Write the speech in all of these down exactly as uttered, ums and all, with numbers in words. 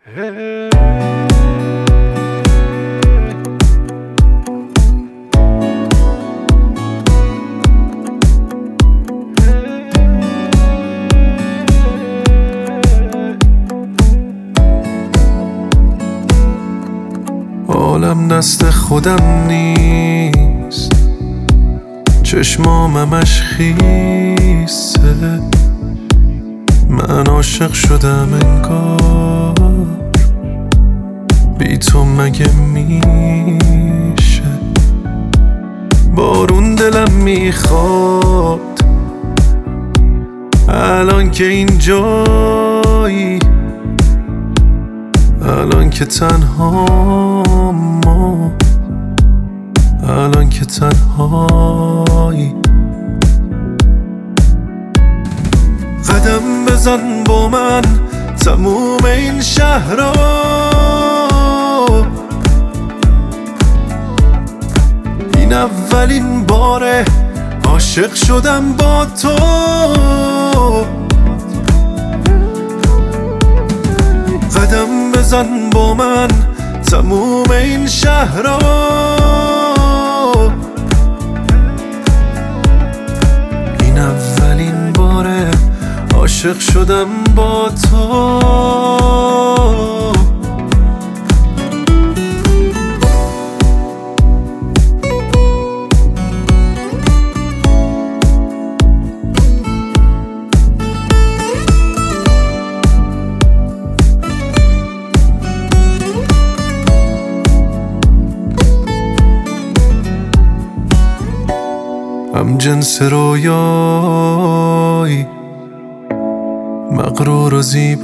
عالم دست خودم نیست، چشمامش خیسه، من عاشق شدم انگار بی تو مگه میشه. بارون دلم میخواد الان که اینجایی، الان که تنهام، الان که تنهایی. قدم بزن با من تموم این شهر رو، این اولین باره عاشق شدم با تو. قدم بزن با من تموم این شهر رو، این اولین باره عاشق شدم با تو. هم جنس رویایی، مغرور و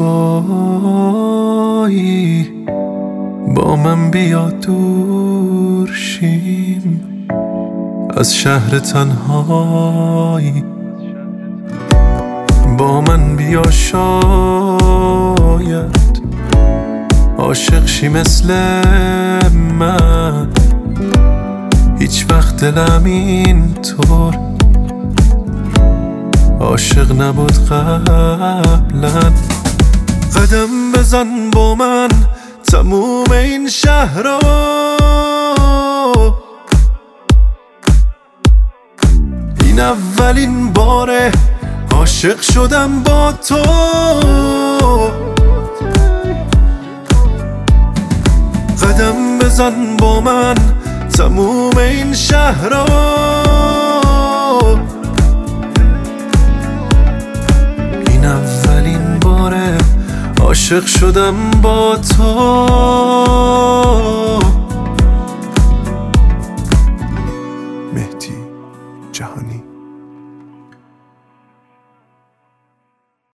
زیبایی، با من بیا دور شیم از شهر تنهایی. با من بیا شاید عاشق شی مثل من، هیچ وقت دلم اینطور عاشق نبود قبلا. قدم بزن با من تموم این شهر رو، این اولین باره عاشق شدم با تو. قدم بزن با من تموم این شهر رو، این اولین باره عاشق شدم با تو.